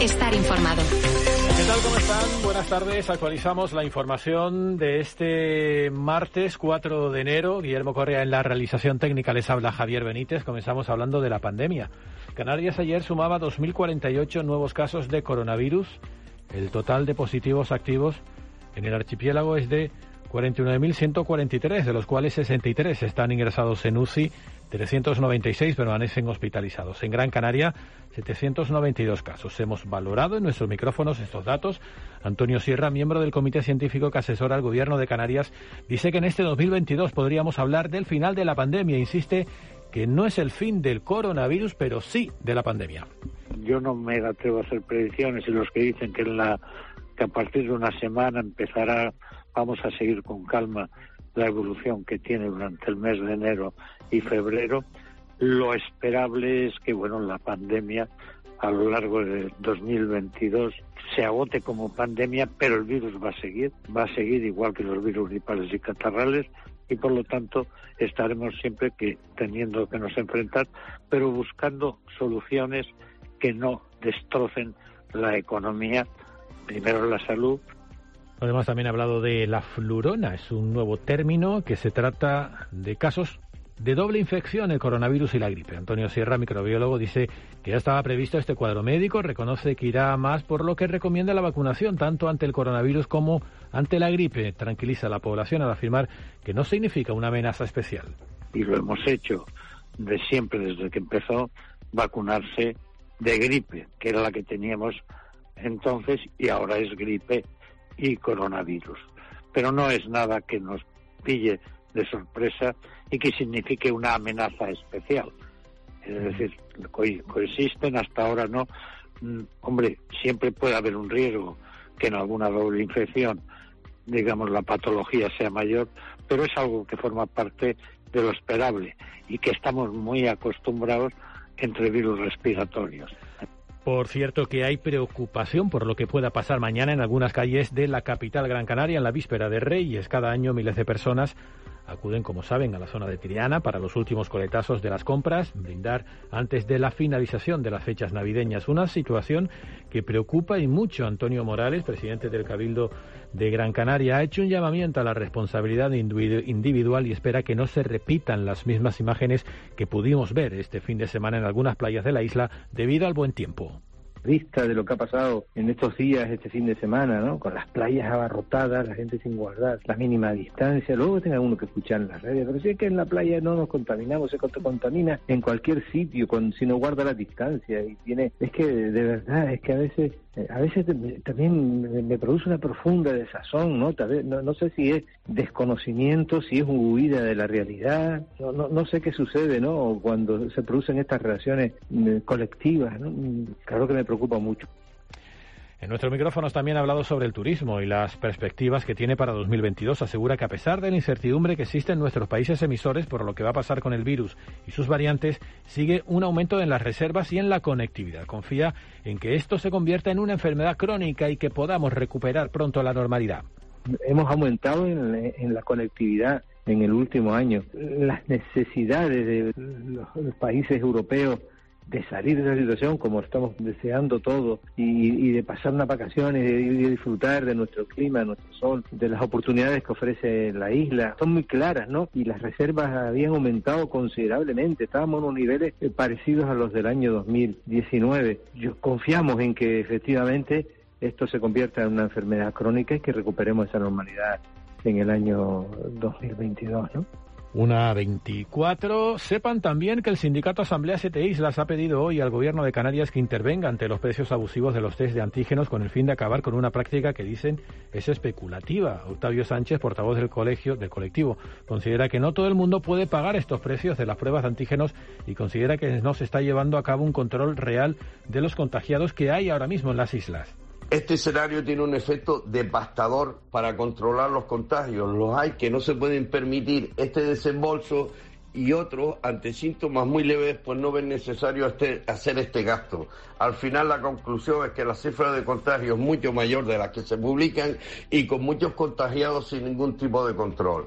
estar informado. ¿Qué tal? ¿Cómo están? Buenas tardes. Actualizamos la información de este martes 4 de enero. Guillermo Correa en la realización técnica, les habla Javier Benítez. Comenzamos hablando de la pandemia. Canarias ayer sumaba 2.048 nuevos casos de coronavirus. El total de positivos activos en el archipiélago es de 49.143, de los cuales 63 están ingresados en UCI, 396 permanecen hospitalizados. En Gran Canaria, 792 casos. Hemos valorado en nuestros micrófonos estos datos. Antonio Sierra, miembro del comité científico que asesora al gobierno de Canarias, dice que en este 2022 podríamos hablar del final de la pandemia. Insiste que no es el fin del coronavirus, pero sí de la pandemia. Yo no me atrevo a hacer predicciones, y los que dicen que a partir de una semana vamos a seguir con calma la evolución que tiene durante el mes de enero y febrero. Lo esperable es que, la pandemia a lo largo de 2022 se agote como pandemia, pero el virus va a seguir igual que los virus gripales y catarrales, y por lo tanto estaremos siempre teniendo que nos enfrentar, pero buscando soluciones que no destrocen la economía, primero la salud. Además, también ha hablado de la flurona. Es un nuevo término que se trata de casos de doble infección, el coronavirus y la gripe. Antonio Sierra, microbiólogo, dice que ya estaba previsto este cuadro médico. Reconoce que irá más, por lo que recomienda la vacunación, tanto ante el coronavirus como ante la gripe. Tranquiliza a la población al afirmar que no significa una amenaza especial. Y lo hemos hecho de siempre, desde que empezó vacunarse de gripe, que era la que teníamos entonces, y ahora es gripe y coronavirus. Pero no es nada que nos pille de sorpresa y que signifique una amenaza especial. Es decir, coexisten, hasta ahora no. Siempre puede haber un riesgo que en alguna doble infección, la patología sea mayor, pero es algo que forma parte de lo esperable y que estamos muy acostumbrados entre virus respiratorios. Por cierto, que hay preocupación por lo que pueda pasar mañana en algunas calles de la capital Gran Canaria en la víspera de Reyes. Cada año miles de personas acuden, como saben, a la zona de Triana para los últimos coletazos de las compras, brindar antes de la finalización de las fechas navideñas. Una situación que preocupa y mucho. Antonio Morales, presidente del Cabildo de Gran Canaria, ha hecho un llamamiento a la responsabilidad individual y espera que no se repitan las mismas imágenes que pudimos ver este fin de semana en algunas playas de la isla debido al buen tiempo. Vista de lo que ha pasado en estos días, este fin de semana, ¿no? Con las playas abarrotadas, la gente sin guardar la mínima distancia. Luego tenga uno que escuchar en las redes, pero si es que en la playa no nos contaminamos, se contamina en cualquier sitio si no guarda la distancia. Es que de verdad, es que a veces también me produce una profunda desazón, ¿no? Tal vez, no sé si es desconocimiento, si es huida de la realidad, no sé qué sucede, ¿no? Cuando se producen estas relaciones colectivas, ¿no? Claro que me preocupa mucho. En nuestros micrófonos también ha hablado sobre el turismo y las perspectivas que tiene para 2022. Asegura que a pesar de la incertidumbre que existe en nuestros países emisores por lo que va a pasar con el virus y sus variantes, sigue un aumento en las reservas y en la conectividad. Confía en que esto se convierta en una enfermedad crónica y que podamos recuperar pronto la normalidad. Hemos aumentado en la conectividad en el último año. Las necesidades de los países europeos de salir de esa situación, como estamos deseando todos, y de pasar unas vacaciones, de disfrutar de nuestro clima, de nuestro sol, de las oportunidades que ofrece la isla, son muy claras, ¿no? Y las reservas habían aumentado considerablemente, estábamos en unos niveles parecidos a los del año 2019. Confiamos en que efectivamente esto se convierta en una enfermedad crónica y que recuperemos esa normalidad en el año 2022, ¿no? 1:24. Sepan también que el sindicato Asamblea 7 Islas ha pedido hoy al gobierno de Canarias que intervenga ante los precios abusivos de los test de antígenos con el fin de acabar con una práctica que dicen es especulativa. Octavio Sánchez, portavoz del colectivo, considera que no todo el mundo puede pagar estos precios de las pruebas de antígenos y considera que no se está llevando a cabo un control real de los contagiados que hay ahora mismo en las islas. Este escenario tiene un efecto devastador para controlar los contagios. Los hay que no se pueden permitir este desembolso y otros, ante síntomas muy leves, pues no ven necesario hacer este gasto. Al final la conclusión es que la cifra de contagio es mucho mayor de las que se publican y con muchos contagiados sin ningún tipo de control.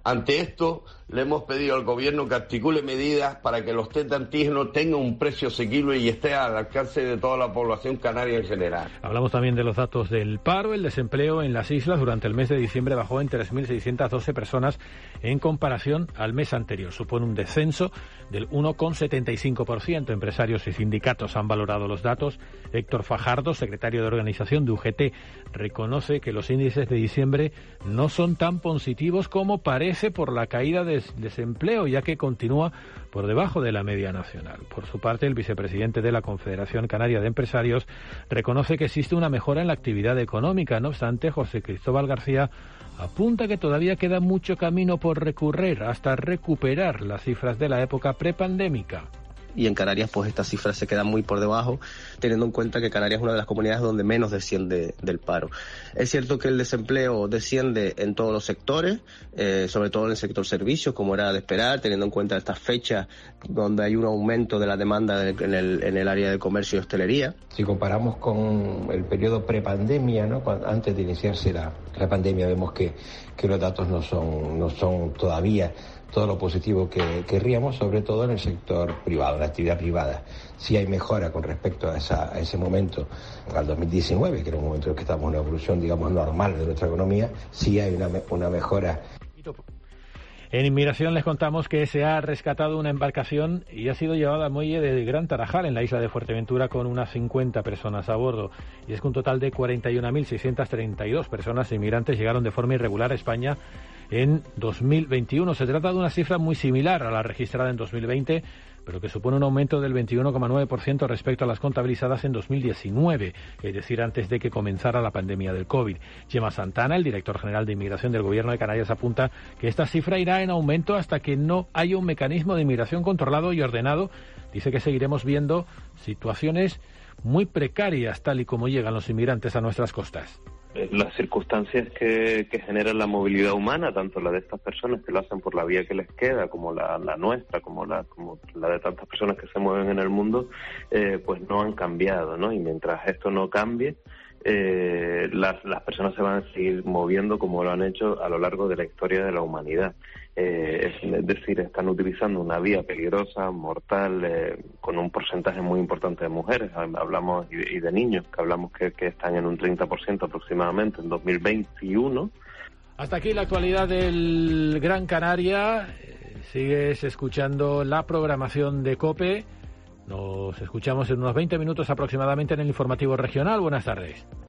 Ante esto, le hemos pedido al Gobierno que articule medidas para que los test de antígeno tengan un precio asequible y esté al alcance de toda la población canaria en general. Hablamos también de los datos del paro. El desempleo en las islas durante el mes de diciembre bajó en 3.612 personas en comparación al mes anterior. Supone un descenso del 1,75%. Empresarios y sindicatos han valorado los datos. Héctor Fajardo, secretario de organización de UGT, reconoce que los índices de diciembre no son tan positivos como parece por la caída de desempleo, ya que continúa por debajo de la media nacional. Por su parte, el vicepresidente de la Confederación Canaria de Empresarios reconoce que existe una mejora en la actividad económica. No obstante, José Cristóbal García apunta que todavía queda mucho camino por recorrer hasta recuperar las cifras de la época prepandémica. Y en Canarias pues estas cifras se quedan muy por debajo, teniendo en cuenta que Canarias es una de las comunidades donde menos desciende del paro. Es cierto que el desempleo desciende en todos los sectores, sobre todo en el sector servicios, como era de esperar, teniendo en cuenta estas fechas donde hay un aumento de la demanda en el área de comercio y hostelería. Si comparamos con el periodo prepandemia, ¿no? Antes de iniciarse la pandemia, vemos que los datos no son todavía todo lo positivo que querríamos, sobre todo en el sector privado, en la actividad privada. Sí hay mejora con respecto a ese momento, al 2019, que era un momento en el que estamos en una evolución, digamos, normal de nuestra economía, sí hay una mejora. En inmigración les contamos que se ha rescatado una embarcación y ha sido llevada al muelle de Gran Tarajal, en la isla de Fuerteventura, con unas 50 personas a bordo. Y es que un total de 41.632 personas inmigrantes llegaron de forma irregular a España en 2021. Se trata de una cifra muy similar a la registrada en 2020, pero que supone un aumento del 21,9% respecto a las contabilizadas en 2019, es decir, antes de que comenzara la pandemia del COVID. Gemma Santana, el director general de Inmigración del Gobierno de Canarias, apunta que esta cifra irá en aumento hasta que no haya un mecanismo de inmigración controlado y ordenado. Dice que seguiremos viendo situaciones muy precarias tal y como llegan los inmigrantes a nuestras costas. Las circunstancias que generan la movilidad humana, tanto la de estas personas que lo hacen por la vía que les queda, como la nuestra, como la de tantas personas que se mueven en el mundo, pues no han cambiado, ¿no? Y mientras esto no cambie, las personas se van a seguir moviendo como lo han hecho a lo largo de la historia de la humanidad. Es decir, están utilizando una vía peligrosa, mortal, con un porcentaje muy importante de mujeres, hablamos y de niños, que hablamos que están en un 30% aproximadamente en 2021. Hasta aquí la actualidad del Gran Canaria. Sigues escuchando la programación de COPE. Nos escuchamos en unos 20 minutos aproximadamente en el informativo regional. Buenas tardes.